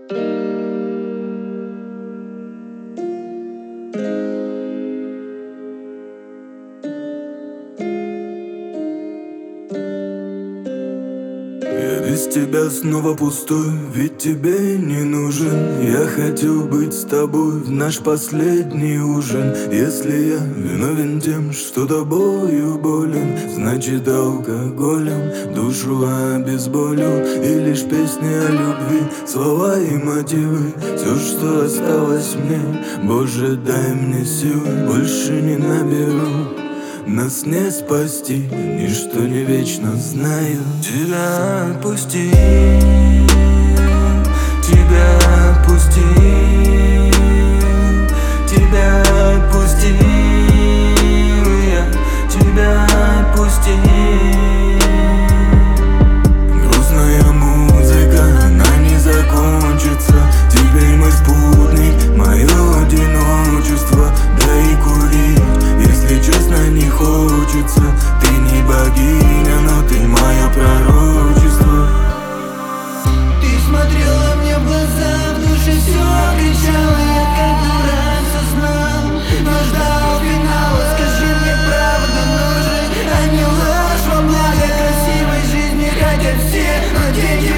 Я без тебя снова пустой, ведь тебе не нужен. Я хотел быть с тобой в наш последний ужин. Если я виновен тем, что тобою болен, значит алкоголем душу обезболю. И лишь песни о любви, слова и мотивы, все, что осталось мне. Боже, дай мне силы, больше не наберу. Нас не спасти, ничто не вечно, знаю. Тебя отпусти, тебя отпусти, тебя отпусти, я тебя отпусти. Грустная музыка, она не закончится. Теперь мой спутник, мое одиночество. Да и курить, если честно, не хочется. Ты не богиня, но ты мое пророчество. Ты смотрела мне в глаза, в душе все кричало. Я как дурак сознал, но ждал финала. Скажи мне, правда нужен, а не ложь во благо красивой жизни хотят все, но деньги